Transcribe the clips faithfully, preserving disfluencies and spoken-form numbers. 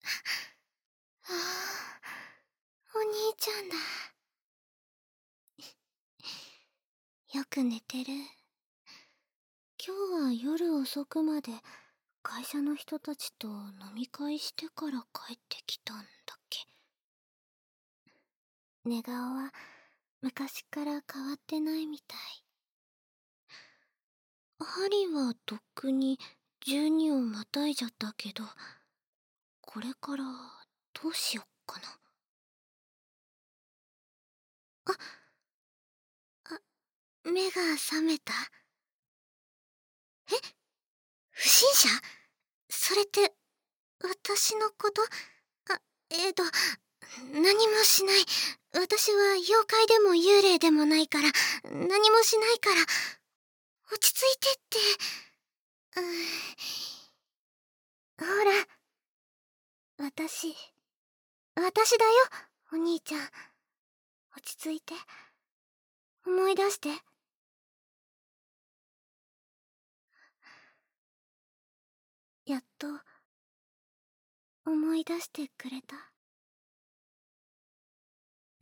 ああ、お兄ちゃんだ。よく寝てる。今日は夜遅くまで会社の人たちと飲み会してから帰ってきたんだっけ。寝顔は昔から変わってないみたい。針はとっくにじゅうにをまたいじゃったけど、これからどうしよっかな。あ、あ、目が覚めた。え、不審者？それって私のこと？あ、えーと、何もしない。私は妖怪でも幽霊でもないから、何もしないから。落ち着いてって。うーん、ほら、私、私だよ、お兄ちゃん。落ち着いて。思い出して。やっと、思い出してくれた。うん、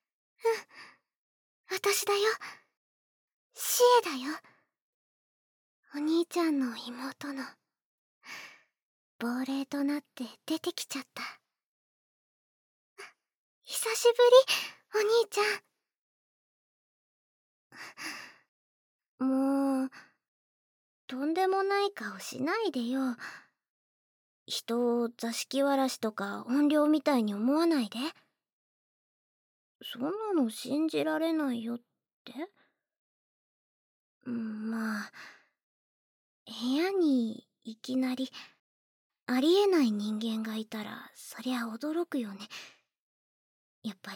私だよ。シエだよ。お兄ちゃんの妹の。亡霊となって出てきちゃった。久しぶり、お兄ちゃん。もう、とんでもない顔しないでよ。人を座敷わらしとか怨霊みたいに思わないで。そんなの信じられないよって？うん、まあ、部屋にいきなりありえない人間がいたらそりゃ驚くよね、やっぱり。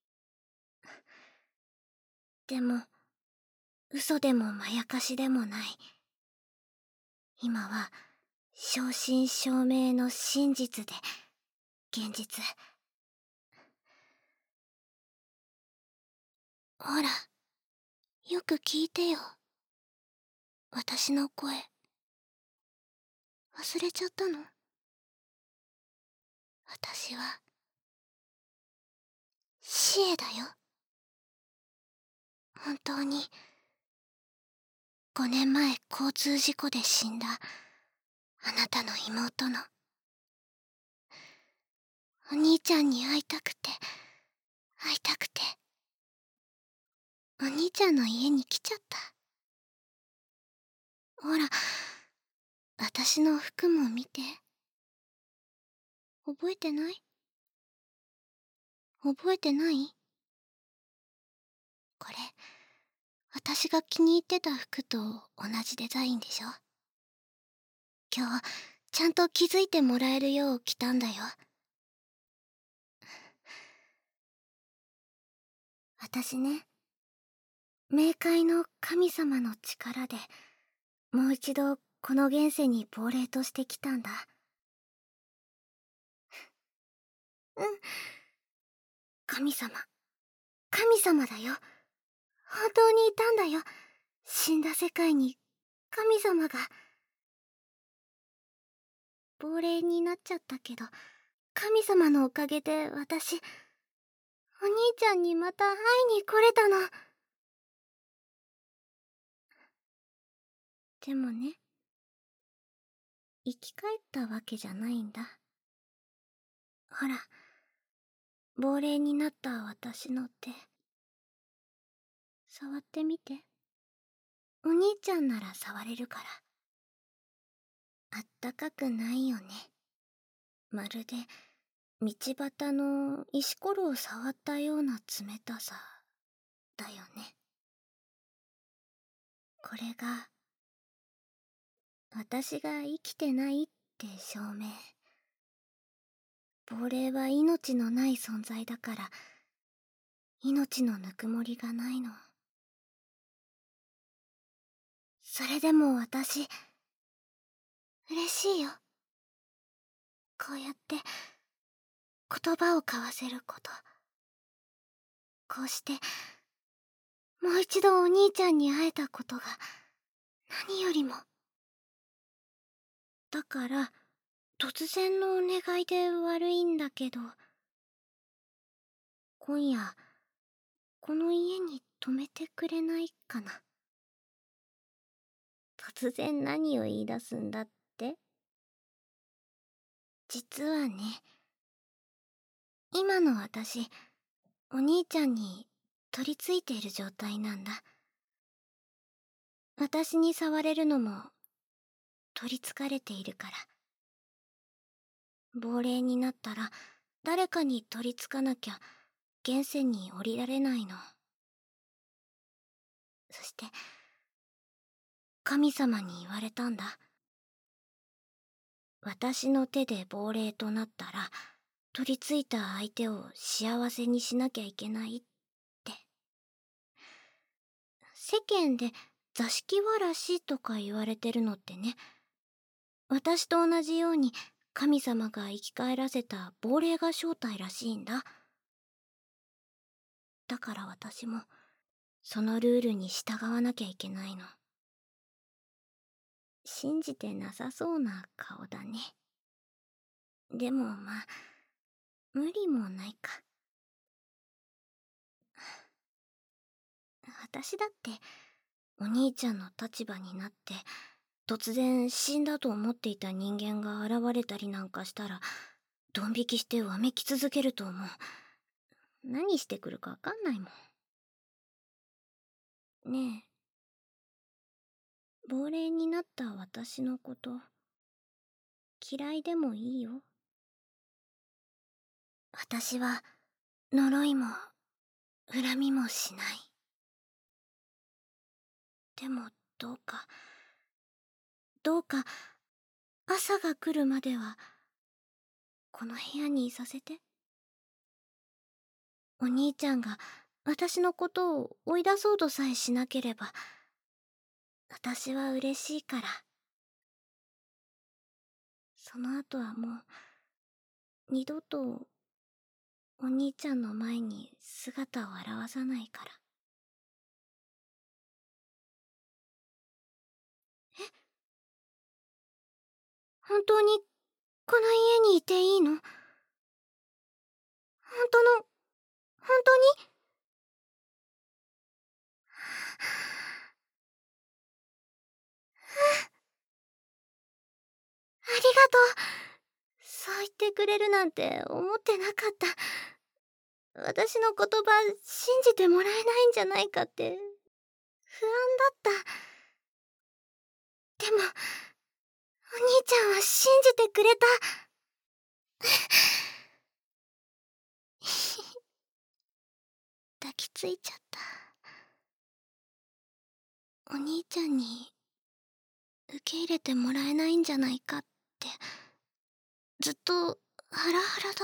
でも嘘でもまやかしでもない。今は正真正銘の真実で現実。ほら、よく聞いてよ。私の声忘れちゃったの？私はシエだよ。本当にごねんまえ交通事故で死んだあなたの妹の。お兄ちゃんに会いたくて会いたくてお兄ちゃんの家に来ちゃった。ほら、私の服も見て。覚えてない？覚えてない？これ私が気に入ってた服と同じデザインでしょ。今日ちゃんと気づいてもらえるよう着たんだよ。私ね、冥界の神様の力でもう一度この現世に亡霊として来たんだ。うん、神様、神様だよ。本当にいたんだよ。死んだ世界に神様が。亡霊になっちゃったけど、神様のおかげで私、お兄ちゃんにまた会いに来れたの。でもね、生き返ったわけじゃないんだ。ほら、亡霊になった私の手、触ってみて。お兄ちゃんなら触れるから。あったかくないよね。まるで道端の石ころを触ったような冷たさだよね。これが私が生きてないって証明。亡霊は命のない存在だから、命のぬくもりがないの。それでも私、嬉しいよ。こうやって言葉を交わせること。こうしてもう一度お兄ちゃんに会えたことが何よりも。だから突然のお願いで悪いんだけど、今夜この家に泊めてくれないかな。突然何を言い出すんだって？実はね、今の私、お兄ちゃんに取り付いている状態なんだ。私に触れるのも取りつかれているから。亡霊になったら誰かに取りつかなきゃ現世に降りられないの。そして神様に言われたんだ。私の手で亡霊となったら取り付いた相手を幸せにしなきゃいけないって。世間で座敷わらしとか言われてるのってね、私と同じように神様が生き返らせた亡霊が正体らしいんだ。だから私もそのルールに従わなきゃいけないの。信じてなさそうな顔だね。でもまあ無理もないか。私だってお兄ちゃんの立場になって突然死んだと思っていた人間が現れたりなんかしたらドン引きしてわめき続けると思う。何してくるかわかんないもん。ねえ、亡霊になった私のこと嫌いでもいいよ。私は呪いも恨みもしない。でもどうかどうか朝が来るまではこの部屋にいさせて。お兄ちゃんが私のことを追い出そうとさえしなければ私は嬉しいから。その後はもう二度とお兄ちゃんの前に姿を現さないから。え、本当にこの家にいていいの？本当の、本当に？ありがとう。そう言ってくれるなんて思ってなかった。私の言葉信じてもらえないんじゃないかって不安だった。でもお兄ちゃんは信じてくれた。抱きついちゃった。お兄ちゃんに受け入れてもらえないんじゃないかってずっとハラハラだった。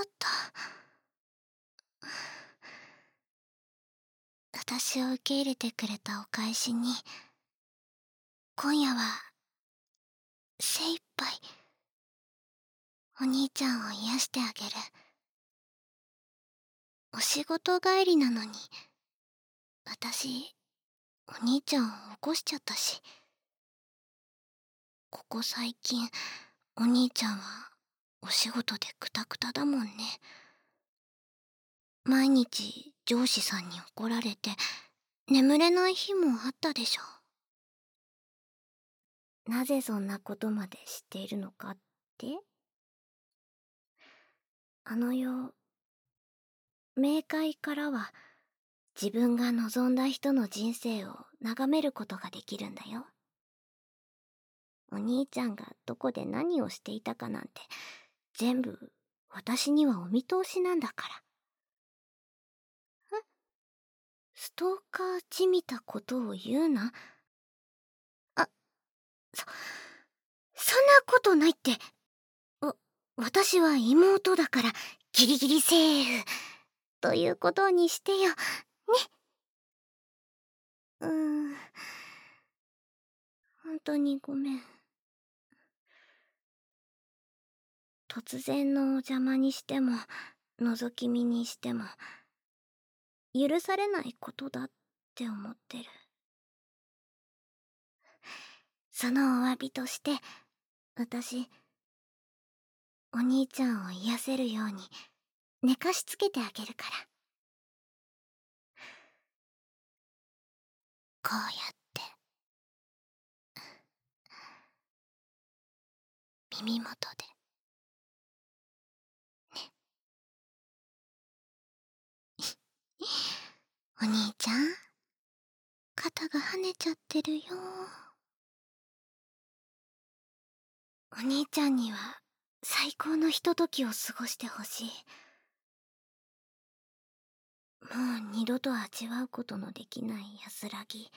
私を受け入れてくれたお返しに今夜は精一杯お兄ちゃんを癒してあげる。お仕事帰りなのに私お兄ちゃんを起こしちゃったし、ここ最近お兄ちゃんはお仕事でクタクタだもんね。毎日上司さんに怒られて眠れない日もあったでしょ。なぜそんなことまで知っているのかって？あの世、冥界からは自分が望んだ人の人生を眺めることができるんだよ。お兄ちゃんがどこで何をしていたかなんて全部私にはお見通しなんだから。え？ストーカーじみたことを言うな。あ、そ、そんなことないって。わ、私は妹だからギリギリセーフということにしてよ。ね。うーん。本当にごめん。突然のお邪魔にしても覗き見にしても許されないことだって思ってる。そのお詫びとして私お兄ちゃんを癒せるように寝かしつけてあげるから。こうやって耳元でね。お兄ちゃん、肩が跳ねちゃってるよ。お兄ちゃんには最高のひとときを過ごしてほしい。もう二度と味わうことのできない安らぎ。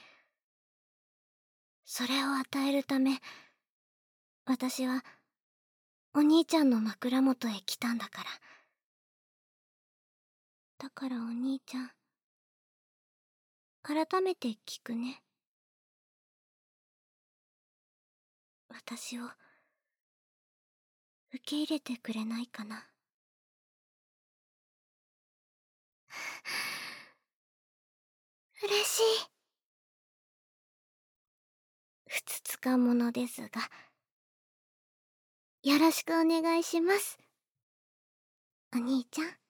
それを与えるため、私はお兄ちゃんの枕元へ来たんだから。だからお兄ちゃん、改めて聞くね。私を受け入れてくれないかな。嬉しい。ふつつかものですが、よろしくお願いします。お兄ちゃん。